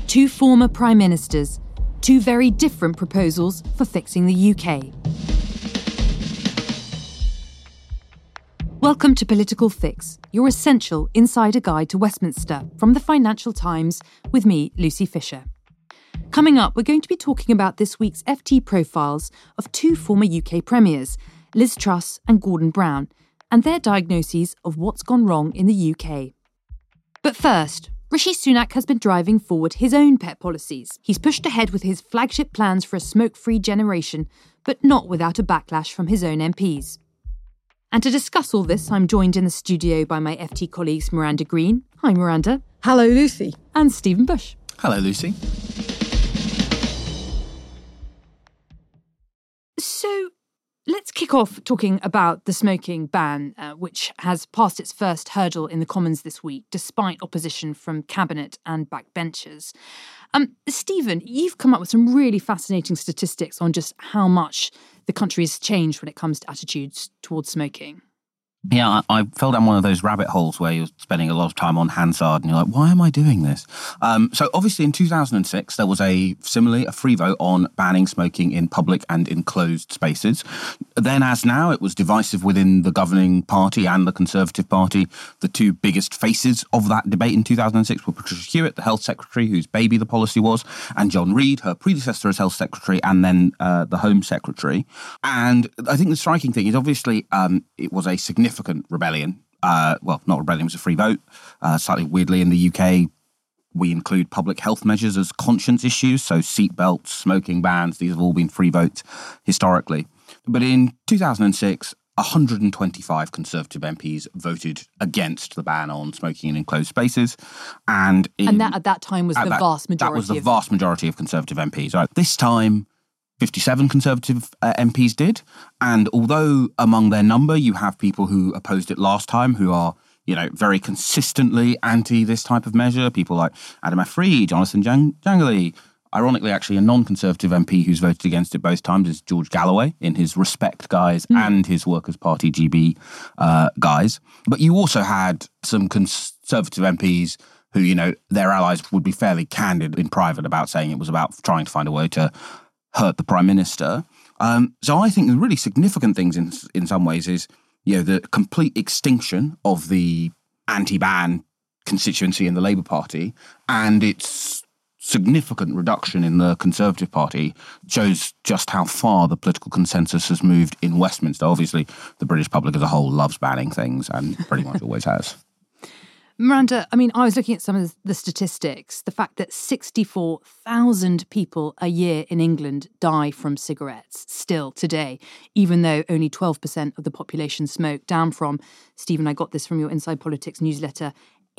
Two former Prime Ministers, two very different proposals for fixing the UK. Welcome to Political Fix, your essential insider guide to Westminster from the Financial Times with me, Lucy Fisher. Coming up, we're going to be talking about this week's FT profiles of two former UK premiers, Liz Truss and Gordon Brown, and their diagnoses of what's gone wrong in the UK. But first, Rishi Sunak has been driving forward his own pet policies. He's pushed ahead with his flagship plans for a smoke-free generation, but not without a backlash from his own MPs. And to discuss all this, I'm joined in the studio by my FT colleagues Miranda Green. Hi, Miranda. Hello, Lucy. And Stephen Bush. Hello, Lucy. So, let's kick off talking about the smoking ban, which has passed its first hurdle in the Commons this week, despite opposition from Cabinet and backbenchers. Stephen, you've come up with some really fascinating statistics on just how much the country has changed when it comes to attitudes towards smoking. Yeah, I fell down one of those rabbit holes where you're spending a lot of time on Hansard and you're like, why am I doing this? So obviously in 2006, there was a free vote on banning smoking in public and enclosed spaces. Then as now, it was divisive within the governing party and the Conservative Party. The two biggest faces of that debate in 2006 were Patricia Hewitt, the Health Secretary, whose baby the policy was, and John Reid, her predecessor as Health Secretary, and then the Home Secretary. And I think the striking thing is obviously it was a significant rebellion. Not rebellion, it was a free vote. Slightly weirdly, in the UK, we include public health measures as conscience issues. So seatbelts, smoking bans, these have all been free votes historically. But in 2006, 125 Conservative MPs voted against the ban on smoking in enclosed spaces. And that at that time was the vast majority. That was the vast majority of Conservative MPs. Right? This time, 57 Conservative MPs did. And although among their number you have people who opposed it last time, who are, very consistently anti this type of measure, people like Adam F. Reid, Jonathan Jangley. Ironically, actually, a non-Conservative MP who's voted against it both times is George Galloway in his Respect guise and his Workers' Party GB guise. But you also had some Conservative MPs who, their allies would be fairly candid in private about saying it was about trying to find a way to hurt the Prime Minister. So I think the really significant things in some ways is, the complete extinction of the anti-ban constituency in the Labour Party and its significant reduction in the Conservative Party shows just how far the political consensus has moved in Westminster. Obviously, the British public as a whole loves banning things and pretty much always has. Miranda, I was looking at some of the statistics. The fact that 64,000 people a year in England die from cigarettes still today, even though only 12% of the population smoke, down from, Stephen, I got this from your Inside Politics newsletter,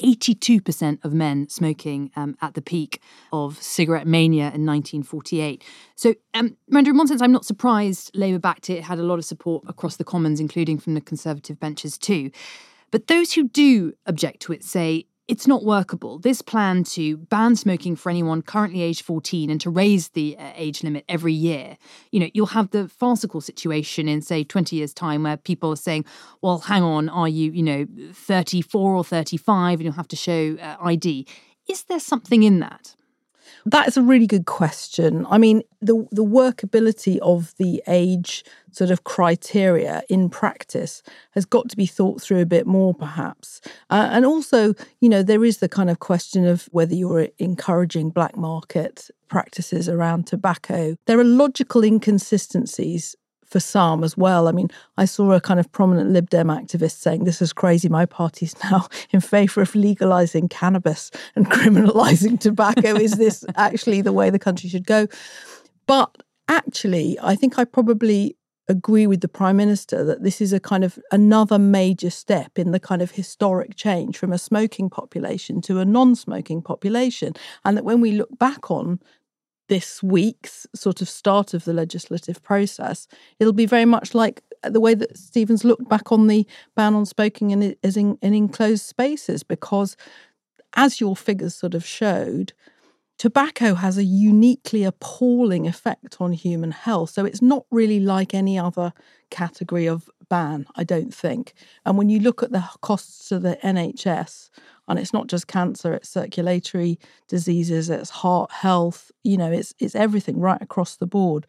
82% of men smoking at the peak of cigarette mania in 1948. So, Miranda, in one sense, I'm not surprised Labour backed it, had a lot of support across the Commons, including from the Conservative benches too. But those who do object to it say it's not workable. This plan to ban smoking for anyone currently aged 14 and to raise the age limit every year, you'll have the farcical situation in, say, 20 years' time where people are saying, well, hang on, are you, 34 or 35 and you'll have to show ID. Is there something in that? That is a really good question. The workability of the age sort of criteria in practice has got to be thought through a bit more, perhaps. And also, there is the kind of question of whether you're encouraging black market practices around tobacco. There are logical inconsistencies for some as well. I saw a kind of prominent Lib Dem activist saying, this is crazy, my party's now in favour of legalising cannabis and criminalising tobacco. Is this actually the way the country should go? But actually, I think I probably agree with the Prime Minister that this is a kind of another major step in the kind of historic change from a smoking population to a non-smoking population. And that when we look back on this week's sort of start of the legislative process, it'll be very much like the way that Stephen's looked back on the ban on smoking in enclosed spaces, because as your figures sort of showed, tobacco has a uniquely appalling effect on human health. So it's not really like any other category of ban, I don't think. And when you look at the costs to the NHS, And it's not just cancer, it's circulatory diseases, it's heart health, it's everything right across the board.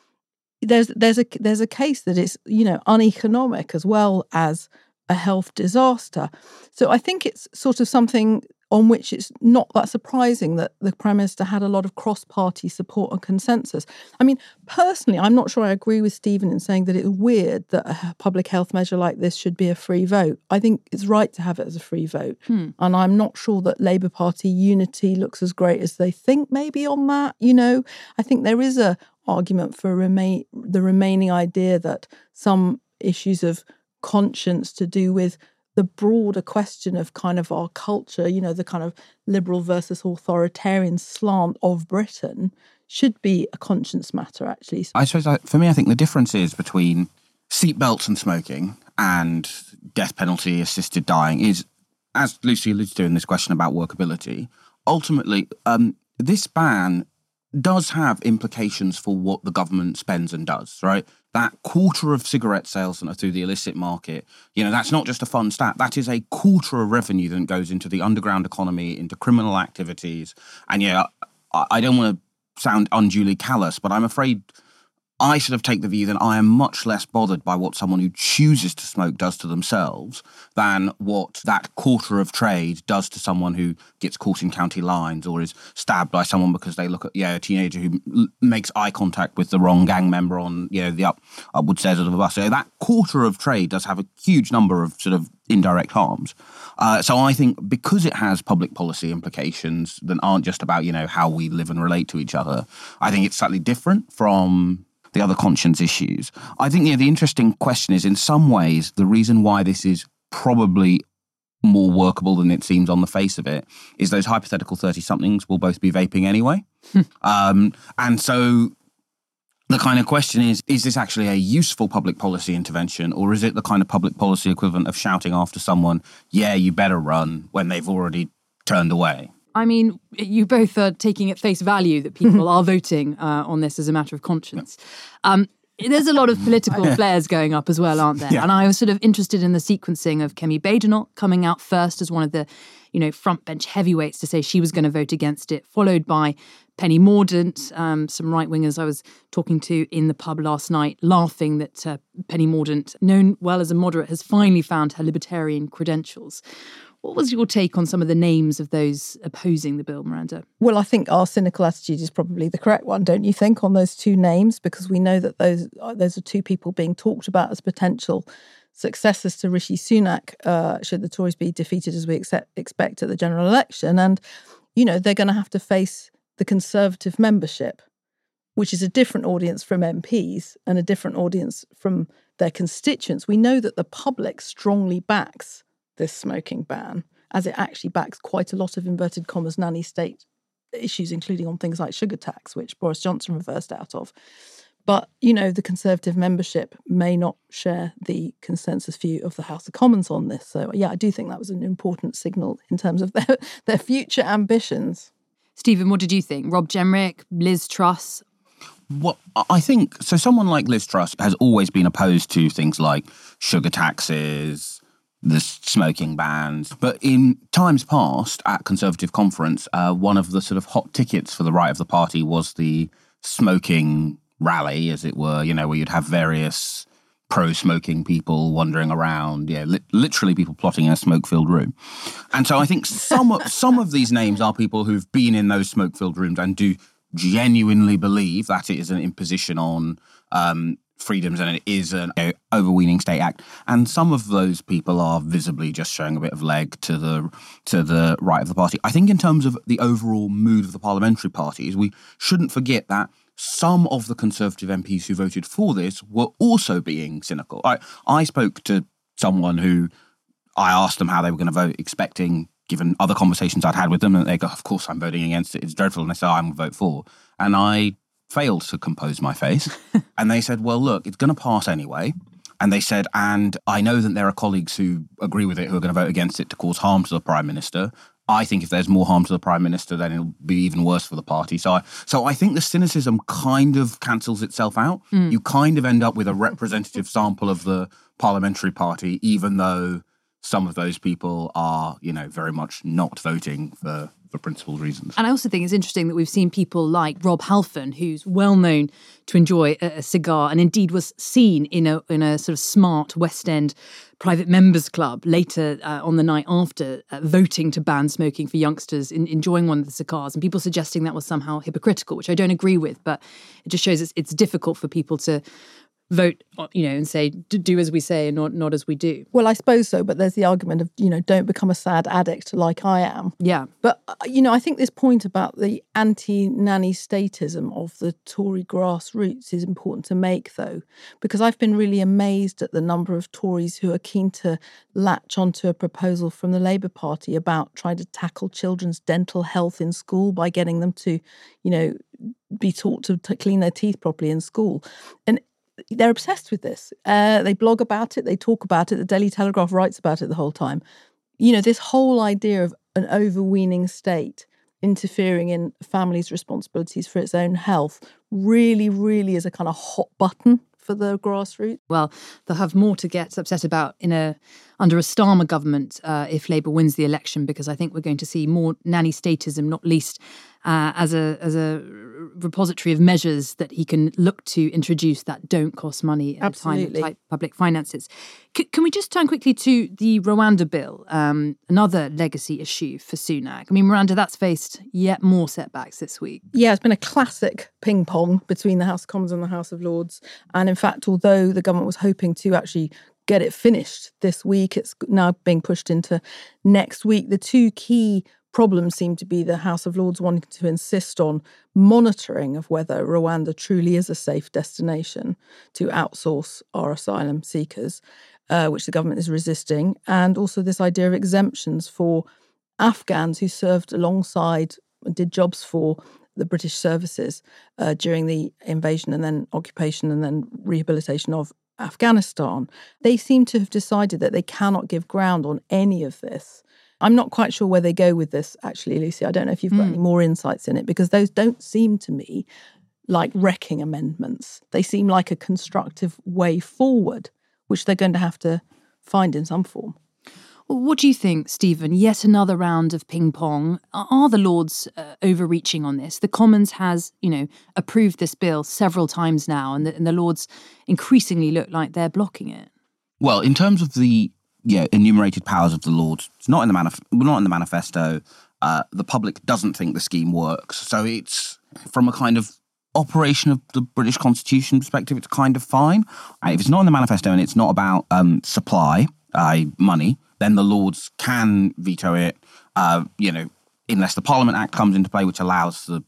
There's a case that it's, uneconomic as well as a health disaster. So I think it's sort of something on which it's not that surprising that the Prime Minister had a lot of cross-party support and consensus. I mean, personally, I'm not sure I agree with Stephen in saying that it's weird that a public health measure like this should be a free vote. I think it's right to have it as a free vote. And I'm not sure that Labour Party unity looks as great as they think maybe on that. I think there is a argument for the remaining idea that some issues of conscience to do with the broader question of kind of our culture, the kind of liberal versus authoritarian slant of Britain should be a conscience matter, actually. I suppose, for me, I think the difference is between seatbelts and smoking and death penalty assisted dying is, as Lucy alluded to in this question about workability, ultimately, this ban does have implications for what the government spends and does, right? That quarter of cigarette sales through the illicit market, that's not just a fun stat. That is a quarter of revenue that goes into the underground economy, into criminal activities. And I don't want to sound unduly callous, but I'm afraid I sort of take the view that I am much less bothered by what someone who chooses to smoke does to themselves than what that quarter of trade does to someone who gets caught in county lines or is stabbed by someone because they look at a teenager who makes eye contact with the wrong gang member on the upward stairs of the bus. So that quarter of trade does have a huge number of sort of indirect harms. So I think because it has public policy implications that aren't just about how we live and relate to each other, I think it's slightly different from the other conscience issues. I think the interesting question is, in some ways, the reason why this is probably more workable than it seems on the face of it is those hypothetical 30-somethings will both be vaping anyway. And so the kind of question is this actually a useful public policy intervention, or is it the kind of public policy equivalent of shouting after someone, yeah, you better run, when they've already turned away? I mean, you both are taking at face value that people are voting on this as a matter of conscience. There's a lot of political flares going up as well, aren't there? Yeah. And I was sort of interested in the sequencing of Kemi Badenoch coming out first as one of the, front bench heavyweights to say she was going to vote against it, followed by Penny Mordaunt, some right-wingers I was talking to in the pub last night, laughing that Penny Mordaunt, known well as a moderate, has finally found her libertarian credentials. What was your take on some of the names of those opposing the bill, Miranda? Well, I think our cynical attitude is probably the correct one, don't you think, on those two names? Because we know that those are two people being talked about as potential successors to Rishi Sunak, should the Tories be defeated as we expect at the general election. And, they're going to have to face the Conservative membership, which is a different audience from MPs and a different audience from their constituents. We know that the public strongly backs this smoking ban, as it actually backs quite a lot of inverted commas nanny state issues, including on things like sugar tax, which Boris Johnson reversed out of. But, the Conservative membership may not share the consensus view of the House of Commons on this. So, I do think that was an important signal in terms of their future ambitions. Stephen, what did you think? Rob Jenrick, Liz Truss? Well, I think, so someone like Liz Truss has always been opposed to things like sugar taxes, the smoking bans. But in times past, at Conservative Conference, one of the sort of hot tickets for the right of the party was the smoking rally, as it were, where you'd have various pro-smoking people wandering around, literally people plotting in a smoke-filled room. And so I think some of these names are people who've been in those smoke-filled rooms and do genuinely believe that it is an imposition on freedoms and it is an overweening state act. And some of those people are visibly just showing a bit of leg to the right of the party. I think in terms of the overall mood of the parliamentary parties, we shouldn't forget that some of the Conservative MPs who voted for this were also being cynical. I spoke to someone who I asked them how they were going to vote, expecting, given other conversations I'd had with them, and they go, of course I'm voting against it, it's dreadful, and they said, I'm going to vote for. And I failed to compose my face. And they said, well, look, it's going to pass anyway. And they said, and I know that there are colleagues who agree with it who are going to vote against it to cause harm to the Prime Minister. I think if there's more harm to the Prime Minister, then it'll be even worse for the party. So I think the cynicism kind of cancels itself out. You kind of end up with a representative sample of the parliamentary party, even though some of those people are, very much not voting for principled reasons. And I also think it's interesting that we've seen people like Rob Halfon, who's well known to enjoy a cigar and indeed was seen in a sort of smart West End private members club later on the night after voting to ban smoking for youngsters, enjoying one of the cigars, and people suggesting that was somehow hypocritical, which I don't agree with, but it just shows it's difficult for people to vote, and say, do as we say and not as we do. Well, I suppose so, but there's the argument of, don't become a sad addict like I am. Yeah. But, I think this point about the anti-nanny statism of the Tory grassroots is important to make, though, because I've been really amazed at the number of Tories who are keen to latch onto a proposal from the Labour Party about trying to tackle children's dental health in school by getting them to, be taught to clean their teeth properly in school. And they're obsessed with this. They blog about it. They talk about it. The Daily Telegraph writes about it the whole time. This whole idea of an overweening state interfering in families' responsibilities for its own health really, really is a kind of hot button for the grassroots. Well, they'll have more to get upset about under a Starmer government if Labour wins the election, because I think we're going to see more nanny statism, not least as a repository of measures that he can look to introduce that don't cost money at a time of tight public finances. Can we just turn quickly to the Rwanda bill, another legacy issue for Sunak? I mean, Miranda, that's faced yet more setbacks this week. Yeah, it's been a classic ping pong between the House of Commons and the House of Lords. And in fact, although the government was hoping to actually get it finished this week, it's now being pushed into next week. The two key problems seem to be the House of Lords wanting to insist on monitoring of whether Rwanda truly is a safe destination to outsource our asylum seekers, which the government is resisting, and also this idea of exemptions for Afghans who served alongside and did jobs for the British services during the invasion and then occupation and then rehabilitation of Afghanistan. They seem to have decided that they cannot give ground on any of this. I'm not quite sure where they go with this, actually, Lucy. I don't know if you've got any more insights in it, because those don't seem to me like wrecking amendments. They seem like a constructive way forward, which they're going to have to find in some form. What do you think, Stephen? Yet another round of ping pong. Are the Lords overreaching on this? The Commons has, approved this bill several times now, and the Lords increasingly look like they're blocking it. Well, in terms of the enumerated powers of the Lords, it's not in the manifesto. The public doesn't think the scheme works, so it's from a kind of operation of the British Constitution perspective, it's kind of fine. If it's not in the manifesto and it's not about supply, money, then the Lords can veto it, unless the Parliament Act comes into play, which allows the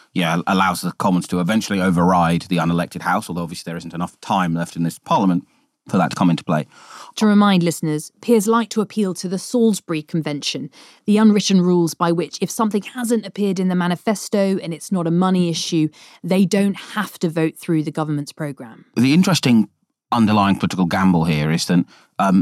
Commons to eventually override the unelected House, although obviously there isn't enough time left in this Parliament for that to come into play. To remind listeners, peers like to appeal to the Salisbury Convention, the unwritten rules by which if something hasn't appeared in the manifesto and it's not a money issue, they don't have to vote through the government's programme. The interesting underlying political gamble here is that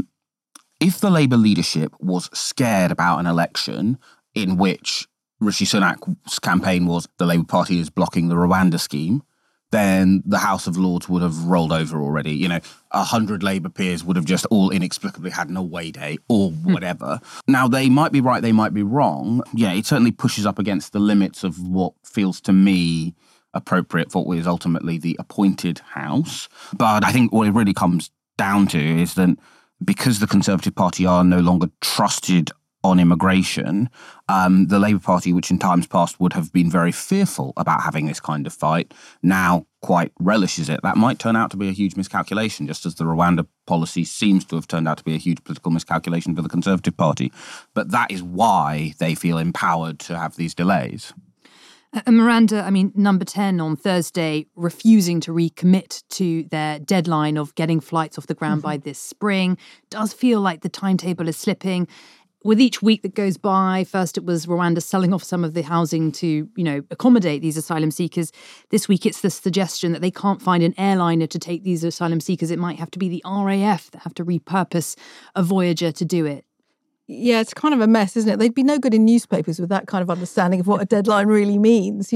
if the Labour leadership was scared about an election in which Rishi Sunak's campaign was the Labour Party is blocking the Rwanda scheme, then the House of Lords would have rolled over already. 100 Labour peers would have just all inexplicably had an away day or whatever. Now, they might be right, they might be wrong. Yeah, it certainly pushes up against the limits of what feels to me appropriate for what is ultimately the appointed House. But I think what it really comes down to is that because the Conservative Party are no longer trusted on immigration, the Labour Party, which in times past would have been very fearful about having this kind of fight, now quite relishes it. That might turn out to be a huge miscalculation, just as the Rwanda policy seems to have turned out to be a huge political miscalculation for the Conservative Party. But that is why they feel empowered to have these delays. Miranda, Number 10 on Thursday, refusing to recommit to their deadline of getting flights off the ground by this spring, does feel like the timetable is slipping. With each week that goes by, first it was Rwanda selling off some of the housing to, accommodate these asylum seekers. This week it's the suggestion that they can't find an airliner to take these asylum seekers. It might have to be the RAF that have to repurpose a Voyager to do it. Yeah, it's kind of a mess, isn't it? They'd be no good in newspapers with that kind of understanding of what a deadline really means,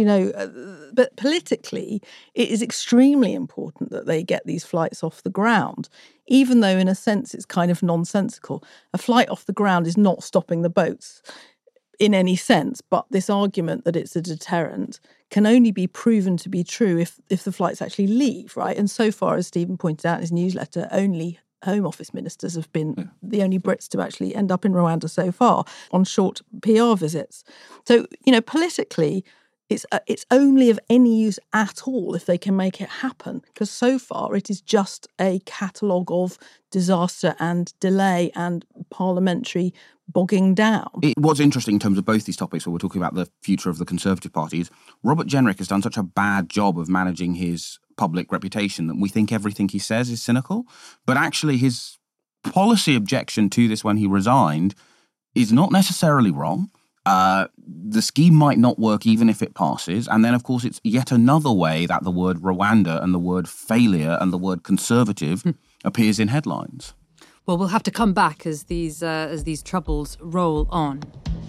But politically, it is extremely important that they get these flights off the ground. even though in a sense it's kind of nonsensical. A flight off the ground is not stopping the boats in any sense, but this argument that it's a deterrent can only be proven to be true if the flights actually leave, right? And so far, as Stephen pointed out in his newsletter, only Home Office ministers have been the only Brits to actually end up in Rwanda so far on short PR visits. So, politically, it's only of any use at all if they can make it happen, because so far it is just a catalogue of disaster and delay and parliamentary bogging down. What's interesting in terms of both these topics, when we're talking about the future of the Conservative Party, is Robert Jenrick has done such a bad job of managing his public reputation that we think everything he says is cynical. But actually his policy objection to this when he resigned is not necessarily wrong. The scheme might not work even if it passes. And then, of course, it's yet another way that the word Rwanda and the word failure and the word conservative appears in headlines. Well, we'll have to come back as these troubles roll on.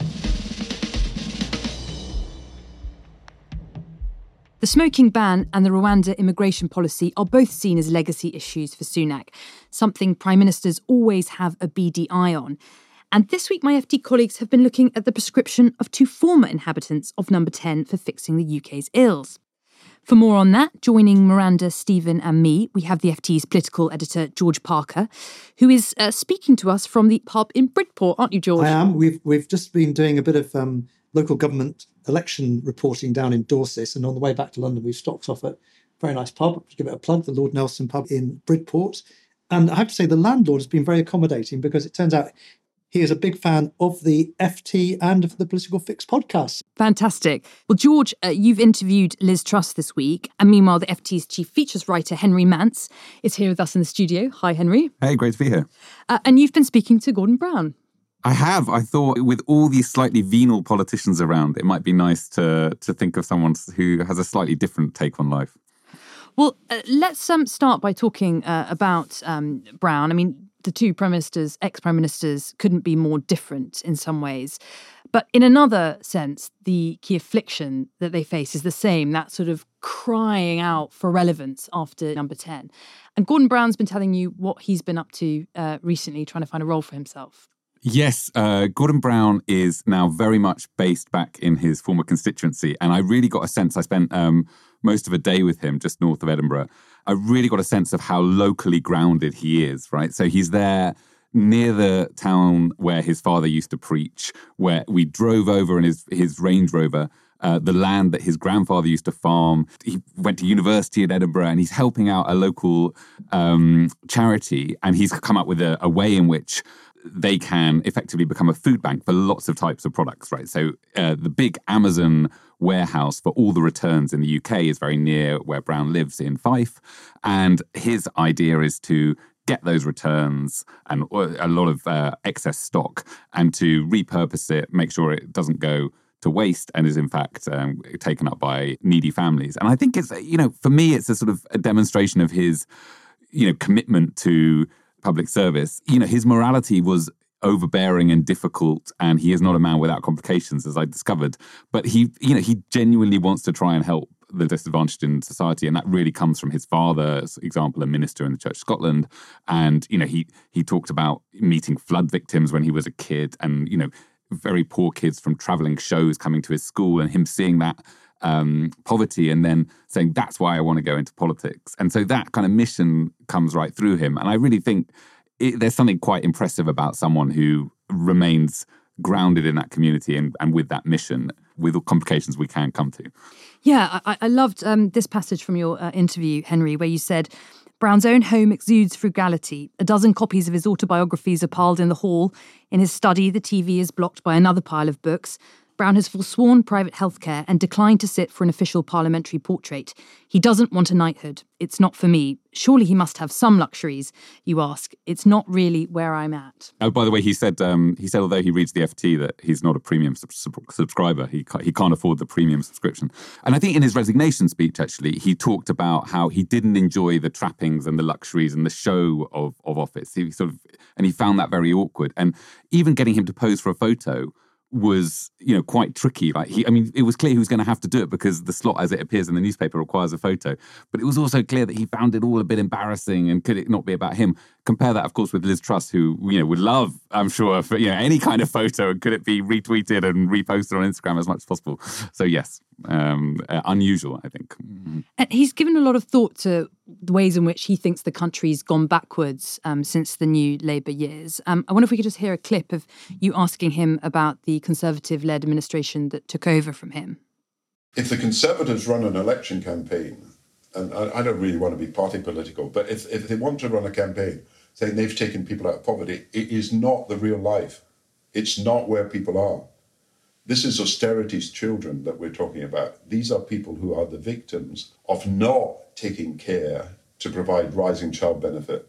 The smoking ban and the Rwanda immigration policy are both seen as legacy issues for Sunak, something Prime Ministers always have a beady eye on. And this week, my FT colleagues have been looking at the prescription of two former inhabitants of Number 10 for fixing the UK's ills. For more on that, joining Miranda, Stephen and me, we have the FT's political editor, George Parker, who is speaking to us from the pub in Bridport, aren't you, George? I am. We've just been doing a bit of local government election reporting down in Dorset, and on the way back to London, we've stopped off at a very nice pub, to give it a plug, the Lord Nelson pub in Bridport. And I have to say the landlord has been very accommodating, because it turns out he is a big fan of the FT and of the Political Fix podcast. Fantastic. Well, George, you've interviewed Liz Truss this week. And meanwhile, the FT's chief features writer, Henry Mance, is here with us in the studio. Hi, Henry. Hey, great to be here. And you've been speaking to Gordon Brown. I have. I thought with all these slightly venal politicians around, it might be nice to think of someone who has a slightly different take on life. Well, let's start by talking about Brown. I mean, the two prime ministers, ex-prime ministers, couldn't be more different in some ways. But in another sense, the key affliction that they face is the same, that sort of crying out for relevance after Number 10. And Gordon Brown's been telling you what he's been up to recently, trying to find a role for himself. Yes, Gordon Brown is now very much based back in his former constituency. And I really got a sense, I spent most of a day with him just north of Edinburgh. I really got a sense of how locally grounded he is, right? So he's there near the town where his father used to preach, where we drove over in his Range Rover, the land that his grandfather used to farm. He went to university in Edinburgh, and he's helping out a local charity. And he's come up with a way in which they can effectively become a food bank for lots of types of products, right? So the big Amazon warehouse for all the returns in the UK is very near where Brown lives in Fife. And his idea is to get those returns and a lot of excess stock and to repurpose it, make sure it doesn't go to waste and is in fact taken up by needy families. And I think it's, for me, it's a sort of a demonstration of his, commitment to public service. His morality was overbearing and difficult, and he is not a man without complications, as I discovered. But he genuinely wants to try and help the disadvantaged in society, and that really comes from his father's example, a minister in the Church of Scotland. And he talked about meeting flood victims when he was a kid, and very poor kids from travelling shows coming to his school, and him seeing that poverty and then saying, that's why I want to go into politics. And so that kind of mission comes right through him. And I really think there's something quite impressive about someone who remains grounded in that community and with that mission, with all complications we can come to. Yeah, I loved this passage from your interview, Henry, where you said, Brown's own home exudes frugality. A dozen copies of his autobiographies are piled in the hall. In his study, the TV is blocked by another pile of books. Brown has forsworn private healthcare and declined to sit for an official parliamentary portrait. He doesn't want a knighthood. It's not for me. Surely he must have some luxuries, you ask. It's not really where I'm at. Oh, by the way, he said although he reads the FT that he's not a premium subscriber. He can't afford the premium subscription. And I think in his resignation speech, actually, he talked about how he didn't enjoy the trappings and the luxuries and the show of office. He found that very awkward. And even getting him to pose for a photo was, quite tricky. It was clear he was going to have to do it because the slot as it appears in the newspaper requires a photo. But it was also clear that he found it all a bit embarrassing, and could it not be about him? Compare that, of course, with Liz Truss, who, would love, I'm sure, for, any kind of photo, and could it be retweeted and reposted on Instagram as much as possible? So yes, unusual, I think. And he's given a lot of thought to the ways in which he thinks the country's gone backwards since the new Labour years. I wonder if we could just hear a clip of you asking him about the Conservative-led administration that took over from him. If the Conservatives run an election campaign, and I don't really want to be party political, but if they want to run a campaign saying they've taken people out of poverty, it is not the real life. It's not where people are. This is austerity's children that we're talking about. These are people who are the victims of not taking care to provide rising child benefit.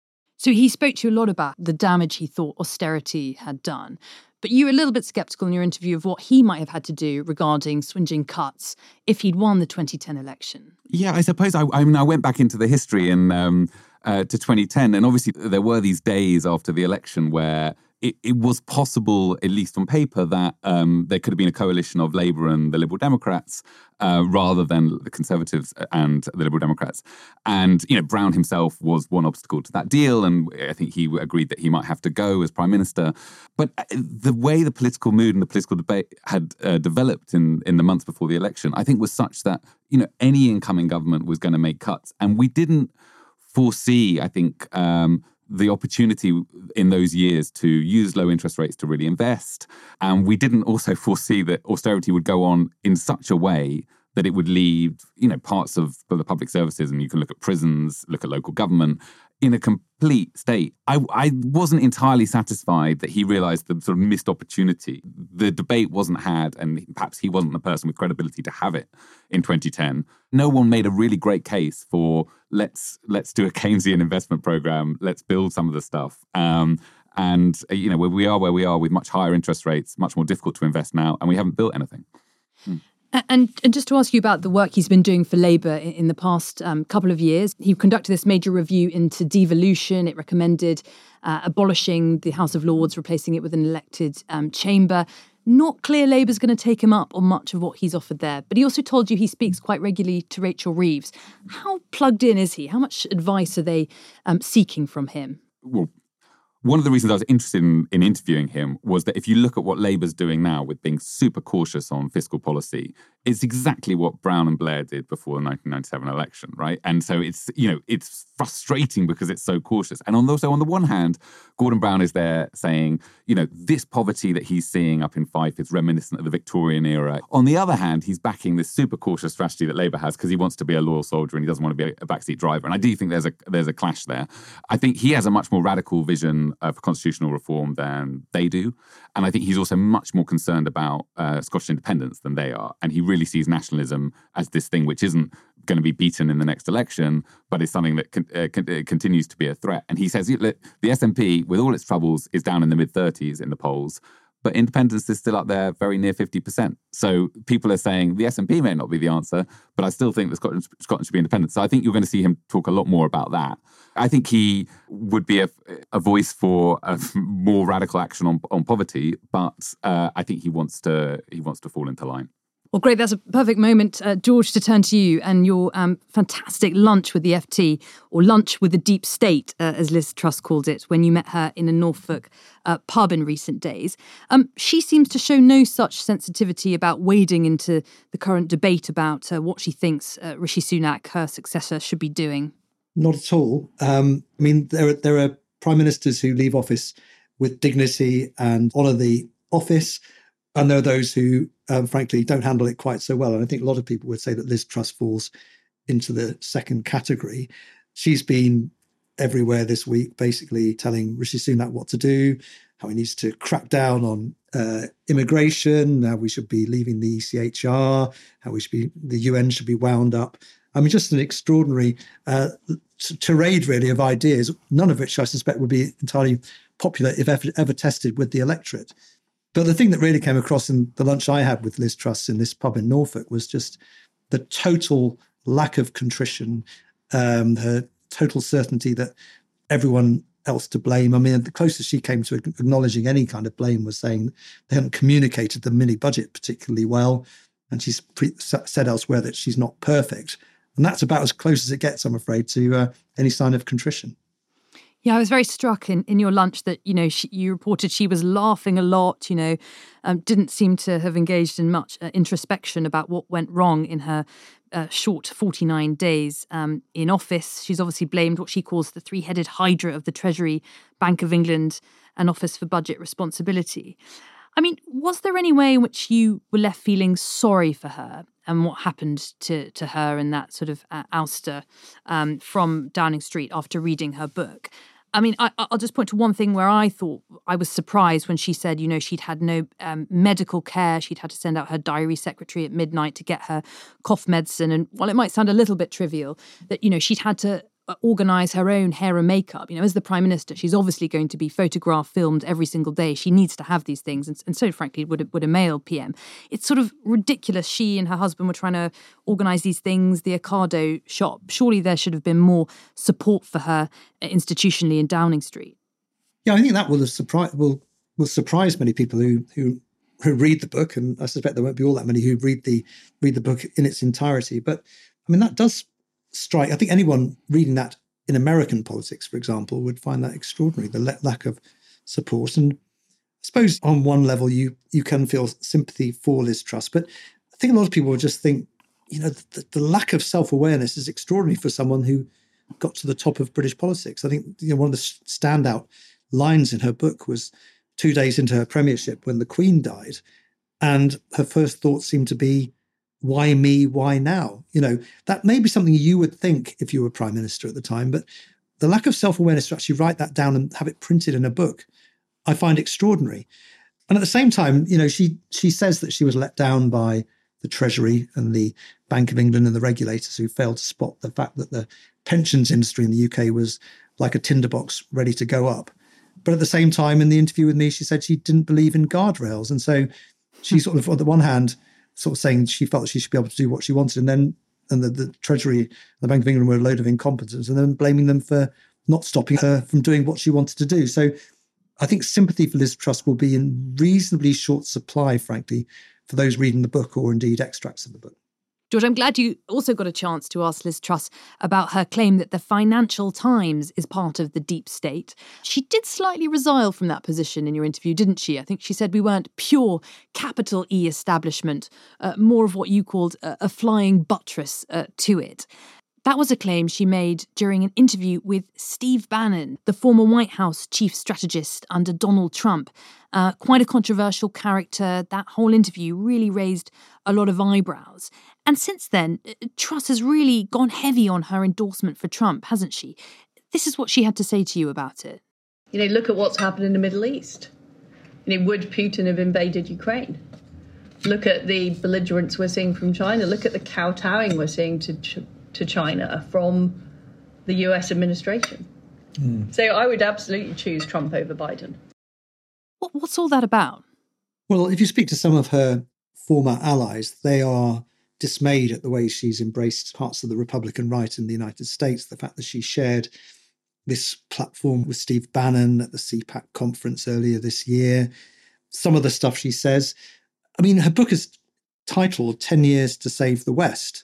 So he spoke to you a lot about the damage he thought austerity had done. But you were a little bit sceptical in your interview of what he might have had to do regarding swingeing cuts if he'd won the 2010 election. Yeah, I suppose I went back into the history to 2010. And obviously there were these days after the election where it was possible, at least on paper, that there could have been a coalition of Labour and the Liberal Democrats rather than the Conservatives and the Liberal Democrats. And, Brown himself was one obstacle to that deal, and I think he agreed that he might have to go as Prime Minister. But the way the political mood and the political debate had developed in the months before the election, I think was such that, any incoming government was going to make cuts. And we didn't foresee, I think, the opportunity in those years to use low interest rates to really invest. And we didn't also foresee that austerity would go on in such a way that it would leave, parts of the public services, and you can look at prisons, look at local government, in a complete state. I wasn't entirely satisfied that he realised the sort of missed opportunity. The debate wasn't had, and perhaps he wasn't the person with credibility to have it in 2010. No one made a really great case for let's do a Keynesian investment programme, let's build some of the stuff. And where we are with much higher interest rates, much more difficult to invest now, and we haven't built anything. And just to ask you about the work he's been doing for Labour in the past couple of years, he conducted this major review into devolution. It recommended abolishing the House of Lords, replacing it with an elected chamber. Not clear Labour's going to take him up on much of what he's offered there. But he also told you he speaks quite regularly to Rachel Reeves. How plugged in is he? How much advice are they seeking from him? Well, one of the reasons I was interested in interviewing him was that if you look at what Labour's doing now with being super cautious on fiscal policy, it's exactly what Brown and Blair did before the 1997 election, right? And so it's frustrating because it's so cautious. And on the one hand, Gordon Brown is there saying, this poverty that he's seeing up in Fife is reminiscent of the Victorian era. On the other hand, he's backing this super cautious strategy that Labour has because he wants to be a loyal soldier and he doesn't want to be a backseat driver. And I do think there's a clash there. I think he has a much more radical vision of constitutional reform than they do. And I think he's also much more concerned about Scottish independence than they are. And he really sees nationalism as this thing which isn't going to be beaten in the next election, but is something that continues to be a threat. And he says the SNP, with all its troubles, is down in the mid-30s in the polls, but independence is still up there very near 50%. So people are saying the SNP may not be the answer, but I still think that Scotland should be independent. So I think you're going to see him talk a lot more about that. I think he would be a voice for a more radical action on poverty, but I think he wants to fall into line. Well, great. That's a perfect moment, George, to turn to you and your fantastic lunch with the FT, or lunch with the deep state, as Liz Truss called it, when you met her in a Norfolk pub in recent days. She seems to show no such sensitivity about wading into the current debate about what she thinks Rishi Sunak, her successor, should be doing. Not at all. There are prime ministers who leave office with dignity and honour the office. And there are those who, frankly, don't handle it quite so well. And I think a lot of people would say that Liz Truss falls into the second category. She's been everywhere this week, basically telling Rishi Sunak what to do, how he needs to crack down on immigration, how we should be leaving the ECHR, how the UN should be wound up. Just an extraordinary tirade, really, of ideas, none of which I suspect would be entirely popular if ever tested with the electorate. But the thing that really came across in the lunch I had with Liz Truss in this pub in Norfolk was just the total lack of contrition, her total certainty that everyone else to blame. I mean, the closest she came to acknowledging any kind of blame was saying they hadn't communicated the mini budget particularly well. And she's said elsewhere that she's not perfect. And that's about as close as it gets, I'm afraid, to any sign of contrition. Yeah, I was very struck in your lunch that, you reported she was laughing a lot, didn't seem to have engaged in much introspection about what went wrong in her short 49 days in office. She's obviously blamed what she calls the three-headed hydra of the Treasury, Bank of England and Office for Budget Responsibility. I mean, was there any way in which you were left feeling sorry for her and what happened to her in that sort of ouster from Downing Street after reading her book? I mean, I'll just point to one thing where I thought I was surprised when she said, she'd had no medical care. She'd had to send out her diary secretary at midnight to get her cough medicine. And while it might sound a little bit trivial, that, she'd had to organise her own hair and makeup. As the Prime Minister, she's obviously going to be photographed, filmed every single day. She needs to have these things. And so, frankly, would a male PM. It's sort of ridiculous. She and her husband were trying to organise these things, the Ocado shop. Surely there should have been more support for her institutionally in Downing Street. Yeah, I think that will surprise many people who read the book. And I suspect there won't be all that many who read the book in its entirety. But, I mean, that does strike. I think anyone reading that in American politics, for example, would find that extraordinary, the lack of support. And I suppose on one level, you can feel sympathy for Liz Truss, but I think a lot of people would just think, the lack of self-awareness is extraordinary for someone who got to the top of British politics. I think one of the standout lines in her book was 2 days into her premiership when the Queen died, and her first thought seemed to be, why me? Why now? That may be something you would think if you were Prime Minister at the time, but the lack of self-awareness to actually write that down and have it printed in a book, I find extraordinary. And at the same time, she says that she was let down by the Treasury and the Bank of England and the regulators who failed to spot the fact that the pensions industry in the UK was like a tinderbox ready to go up. But at the same time, in the interview with me, she said she didn't believe in guardrails. And so she sort of, on the one hand, sort of saying she felt she should be able to do what she wanted, and the Treasury, the Bank of England were a load of incompetence, and then blaming them for not stopping her from doing what she wanted to do. So I think sympathy for Liz Truss will be in reasonably short supply, frankly, for those reading the book or indeed extracts of the book. George, I'm glad you also got a chance to ask Liz Truss about her claim that the Financial Times is part of the deep state. She did slightly resile from that position in your interview, didn't she? I think she said we weren't pure capital E establishment, more of what you called a flying buttress to it. That was a claim she made during an interview with Steve Bannon, the former White House chief strategist under Donald Trump. Quite a controversial character. That whole interview really raised a lot of eyebrows. And since then, Truss has really gone heavy on her endorsement for Trump, hasn't she? This is what she had to say to you about it. Look at what's happened in the Middle East. Would Putin have invaded Ukraine? Look at the belligerence we're seeing from China. Look at the kowtowing we're seeing to China from the US administration. So I would absolutely choose Trump over Biden. What's all that about? Well, if you speak to some of her former allies, they are dismayed at the way she's embraced parts of the Republican right in the United States, the fact that she shared this platform with Steve Bannon at the CPAC conference earlier this year. Some of the stuff she says. I mean, her book is titled 10 Years to Save the West.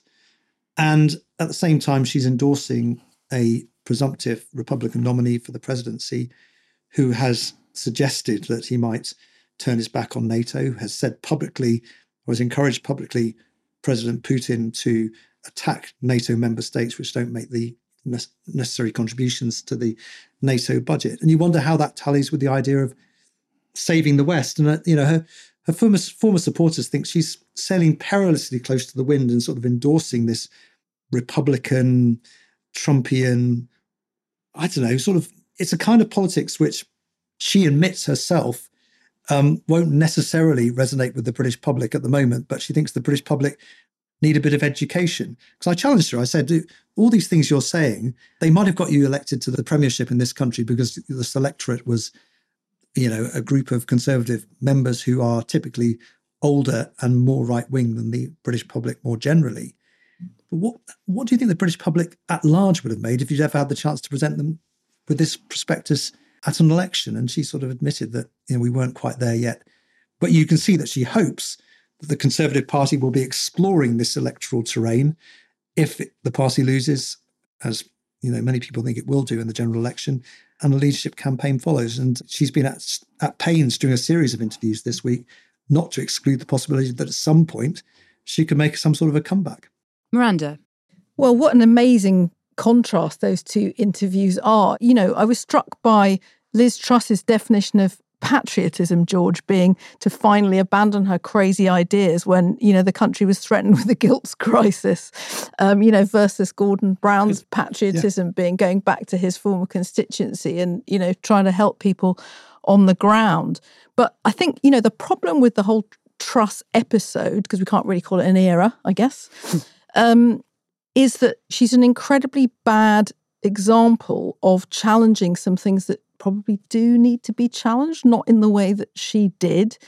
And at the same time, she's endorsing a presumptive Republican nominee for the presidency who has suggested that he might turn his back on NATO, has said publicly, or has encouraged publicly, President Putin to attack NATO member states which don't make the necessary contributions to the NATO budget. And you wonder how that tallies with the idea of saving the West. And, her former supporters think she's sailing perilously close to the wind and sort of endorsing this Republican, Trumpian, it's a kind of politics which she admits herself won't necessarily resonate with the British public at the moment, but she thinks the British public need a bit of education. Because I challenged her, I said, all these things you're saying, they might have got you elected to the premiership in this country because the electorate was, a group of Conservative members who are typically older and more right-wing than the British public more generally. But what do you think the British public at large would have made if you'd ever had the chance to present them with this prospectus at an election. And she sort of admitted that, we weren't quite there yet. But you can see that she hopes that the Conservative Party will be exploring this electoral terrain if the party loses, as many people think it will do in the general election, and a leadership campaign follows. And she's been at pains during a series of interviews this week not to exclude the possibility that at some point she could make some sort of a comeback. Miranda. Well, what an amazing contrast those two interviews are. I was struck by Liz Truss's definition of patriotism, George, being to finally abandon her crazy ideas when, the country was threatened with a guilt crisis, versus Gordon Brown's patriotism being going back to his former constituency and, trying to help people on the ground. But I think, the problem with the whole Truss episode, because we can't really call it an era, I guess, is that she's an incredibly bad example of challenging some things that probably do need to be challenged, not in the way that she did.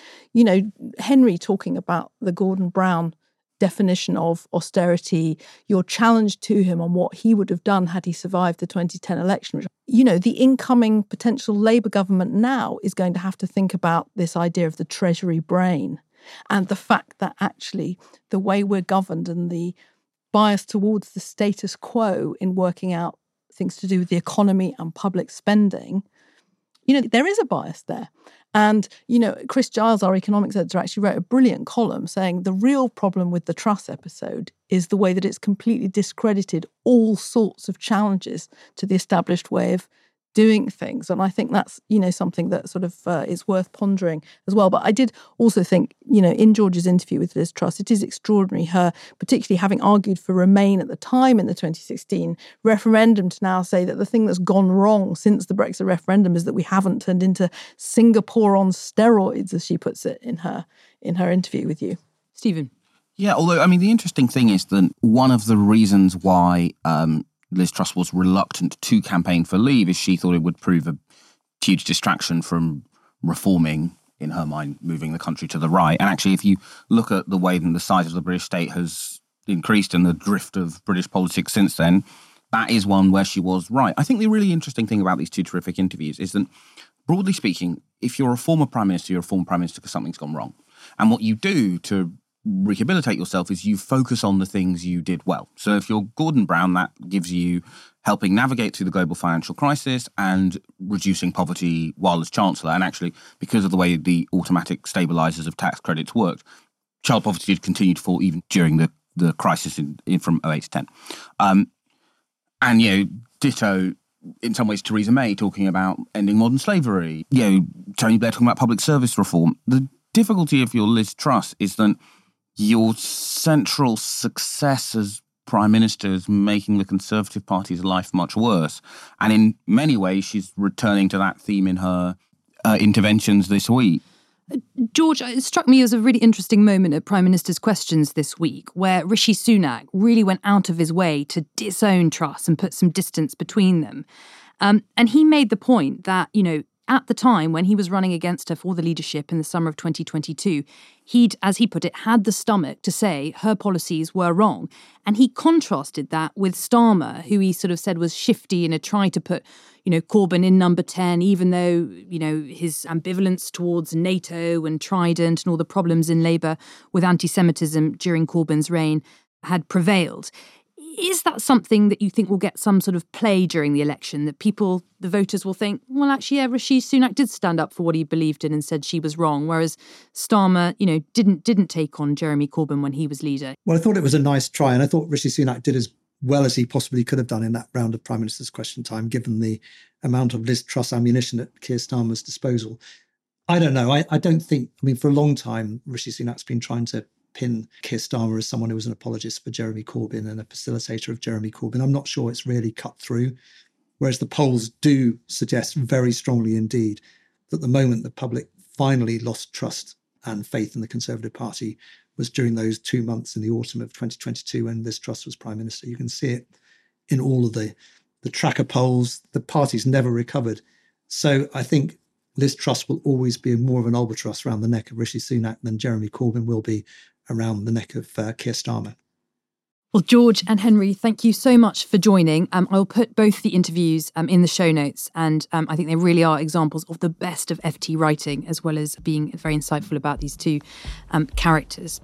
Henry talking about the Gordon Brown definition of austerity, your challenge to him on what he would have done had he survived the 2010 election. The incoming potential Labour government now is going to have to think about this idea of the Treasury brain and the fact that actually the way we're governed and the bias towards the status quo in working out things to do with the economy and public spending, there is a bias there. And, Chris Giles, our economics editor, actually wrote a brilliant column saying the real problem with the Truss episode is the way that it's completely discredited all sorts of challenges to the established way of doing things. And I think that's, something that sort of is worth pondering as well. But I did also think, in George's interview with Liz Truss, it is extraordinary, her particularly having argued for Remain at the time in the 2016 referendum, to now say that the thing that's gone wrong since the Brexit referendum is that we haven't turned into Singapore on steroids, as she puts it in her interview with you. Stephen. Yeah, although, the interesting thing is that one of the reasons why Liz Truss was reluctant to campaign for leave is she thought it would prove a huge distraction from reforming, in her mind, moving the country to the right. And actually, if you look at the way that the size of the British state has increased and the drift of British politics since then, that is one where she was right. I think the really interesting thing about these two terrific interviews is that, broadly speaking, if you're a former Prime Minister, you're a former Prime Minister because something's gone wrong. And what you do to rehabilitate yourself is you focus on the things you did well. So if you're Gordon Brown, that gives you helping navigate through the global financial crisis and reducing poverty while as Chancellor. And actually, because of the way the automatic stabilisers of tax credits worked, child poverty did continue to fall even during the crisis in from 08 to 10. And, ditto, in some ways, Theresa May talking about ending modern slavery. Tony Blair talking about public service reform. The difficulty of your Liz Truss is that your central success as Prime Minister is making the Conservative Party's life much worse. And in many ways, she's returning to that theme in her interventions this week. George, it struck me as a really interesting moment at Prime Minister's Questions this week, where Rishi Sunak really went out of his way to disown Truss and put some distance between them. And he made the point that, at the time when he was running against her for the leadership in the summer of 2022, he'd, as he put it, had the stomach to say her policies were wrong. And he contrasted that with Starmer, who he sort of said was shifty and had tried to put, Corbyn in number 10, even though, his ambivalence towards NATO and Trident and all the problems in Labour with anti-Semitism during Corbyn's reign had prevailed. Is that something that you think will get some sort of play during the election, that people, the voters, will think, well, actually, yeah, Rishi Sunak did stand up for what he believed in and said she was wrong, whereas Starmer, didn't take on Jeremy Corbyn when he was leader? Well, I thought it was a nice try, and I thought Rishi Sunak did as well as he possibly could have done in that round of Prime Minister's Question Time, given the amount of Liz Truss ammunition at Keir Starmer's disposal. I don't know. I don't think, for a long time, Rishi Sunak's been trying to pin Keir Starmer as someone who was an apologist for Jeremy Corbyn and a facilitator of Jeremy Corbyn. I'm not sure it's really cut through, whereas the polls do suggest very strongly indeed that the moment the public finally lost trust and faith in the Conservative Party was during those 2 months in the autumn of 2022 when Liz Truss was Prime Minister. You can see it in all of the tracker polls. The party's never recovered. So I think Liz Truss will always be more of an albatross around the neck of Rishi Sunak than Jeremy Corbyn will be around the neck of Keir Starmer. Well, George and Henry, thank you so much for joining. I'll put both the interviews in the show notes, and I think they really are examples of the best of FT writing, as well as being very insightful about these two characters.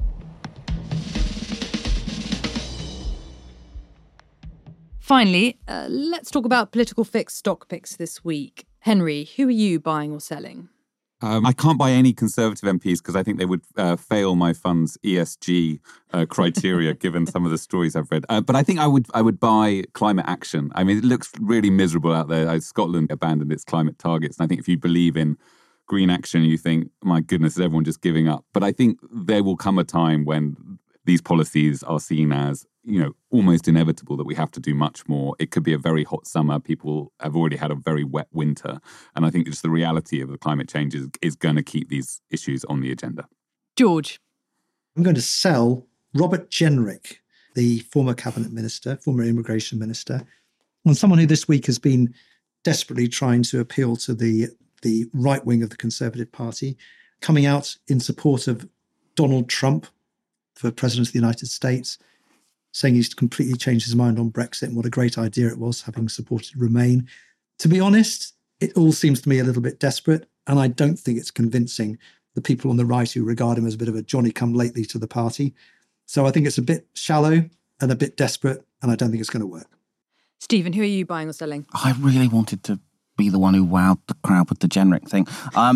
Finally, let's talk about political fix stock picks this week. Henry, who are you buying or selling? I can't buy any Conservative MPs because I think they would fail my fund's ESG criteria, given some of the stories I've read. But I think I would buy Climate Action. I mean, it looks really miserable out there. Scotland abandoned its climate targets. And I think if you believe in green action, you think, my goodness, is everyone just giving up? But I think there will come a time when these policies are seen as, almost inevitable, that we have to do much more. It could be a very hot summer. People have already had a very wet winter. And I think just the reality of the climate change is going to keep these issues on the agenda. George? I'm going to sell Robert Jenrick, the former cabinet minister, former immigration minister, and someone who this week has been desperately trying to appeal to the right wing of the Conservative Party, coming out in support of Donald Trump for President of the United States, saying he's completely changed his mind on Brexit and what a great idea it was, having supported Remain. To be honest, it all seems to me a little bit desperate, and I don't think it's convincing the people on the right who regard him as a bit of a Johnny-come-lately to the party. So I think it's a bit shallow and a bit desperate, and I don't think it's going to work. Stephen, who are you buying or selling? I really wanted to be the one who wowed the crowd with the Jenrick thing.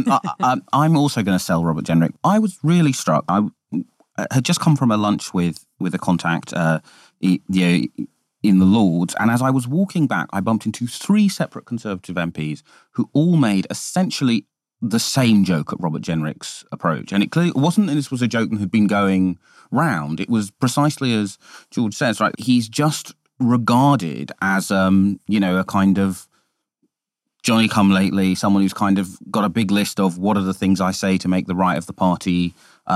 I'm also going to sell Robert Jenrick. I was really struck. I had just come from a lunch with a contact in the Lords, and as I was walking back, I bumped into 3 separate Conservative MPs who all made essentially the same joke at Robert Jenrick's approach. And it clearly wasn't that this was a joke that had been going round. It was precisely as George says, right? He's just regarded as, a kind of Johnny-come-lately, someone who's kind of got a big list of what are the things I say to make the right of the party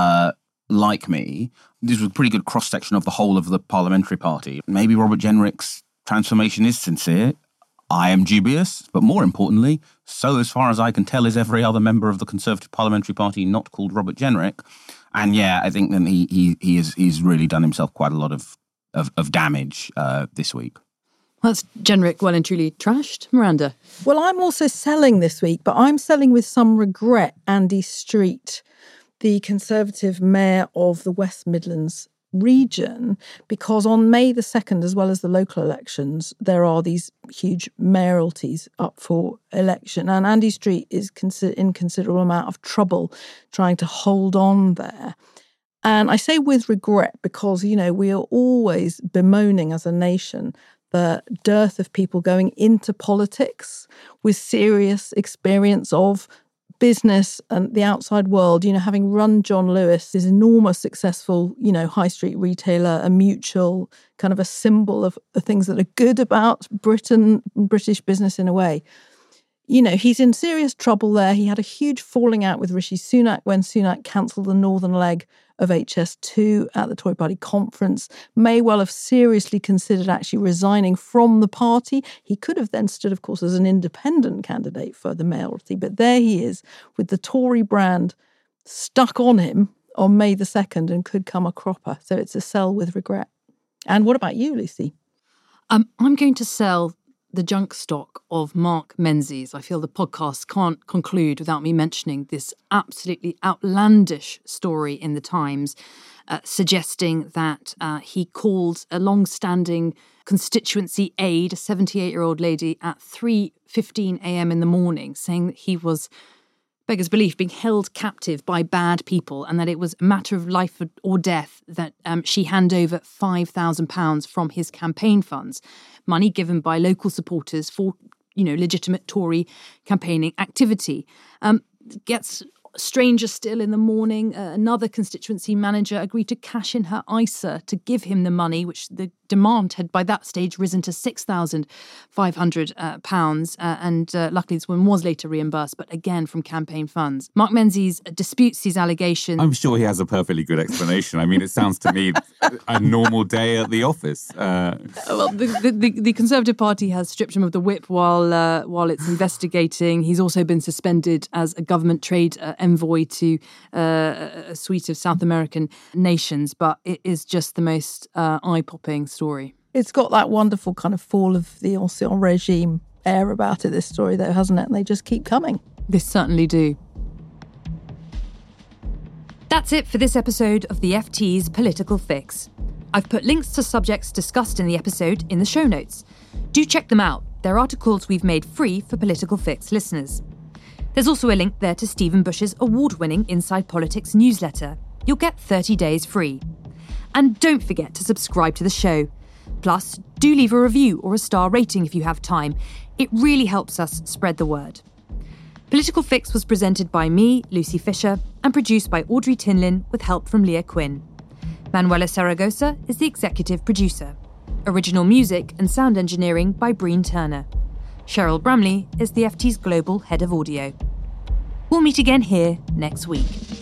like me. This was a pretty good cross-section of the whole of the parliamentary party. Maybe Robert Jenrick's transformation is sincere. I am dubious, but more importantly, so as far as I can tell, is every other member of the Conservative Parliamentary Party not called Robert Jenrick. And yeah, I think that he's really done himself quite a lot of damage this week. Well, that's Jenrick well and truly trashed. Miranda? Well, I'm also selling this week, but I'm selling with some regret Andy Street, the Conservative mayor of the West Midlands region, because on May the 2nd, as well as the local elections, there are these huge mayoralties up for election. And Andy Street is in considerable amount of trouble trying to hold on there. And I say with regret because, we are always bemoaning as a nation the dearth of people going into politics with serious experience of business and the outside world, having run John Lewis, this enormous, successful, high street retailer, a mutual, kind of a symbol of the things that are good about Britain, British business in a way. He's in serious trouble there. He had a huge falling out with Rishi Sunak when Sunak cancelled the northern leg of HS2 at the Tory party conference. May well have seriously considered actually resigning from the party. He could have then stood, of course, as an independent candidate for the mayoralty, but there he is with the Tory brand stuck on him on May the 2nd and could come a cropper. So it's a sell with regret. And what about you, Lucy? I'm going to sell the junk stock of Mark Menzies. I feel the podcast can't conclude without me mentioning this absolutely outlandish story in the Times, suggesting that he called a long-standing constituency aide, a 78-year-old lady, at 3:15 a.m. in the morning, saying that he was, beggars belief, being held captive by bad people and that it was a matter of life or death that she hand over £5,000 from his campaign funds, money given by local supporters for, legitimate Tory campaigning activity. Gets stranger still in the morning. Another constituency manager agreed to cash in her ISA to give him the money, which the Demand had by that stage risen to £6,500, and luckily this woman was later reimbursed, but again from campaign funds. Mark Menzies disputes these allegations. I'm sure he has a perfectly good explanation. I mean, it sounds to me a normal day at the office. Well, the Conservative Party has stripped him of the whip while it's investigating. He's also been suspended as a government trade envoy to a suite of South American nations, but it is just the most eye-popping story. It's got that wonderful kind of fall of the ancien regime air about it, this story, though, hasn't it? And they just keep coming. They certainly do. That's it for this episode of the FT's Political Fix. I've put links to subjects discussed in the episode in the show notes. Do check them out. They're articles we've made free for Political Fix listeners. There's also a link there to Stephen Bush's award-winning Inside Politics newsletter. You'll get 30 days free. And don't forget to subscribe to the show. Plus, do leave a review or a star rating if you have time. It really helps us spread the word. Political Fix was presented by me, Lucy Fisher, and produced by Audrey Tinlin with help from Leah Quinn. Manuela Saragosa is the executive producer. Original music and sound engineering by Breen Turner. Cheryl Bramley is the FT's global head of audio. We'll meet again here next week.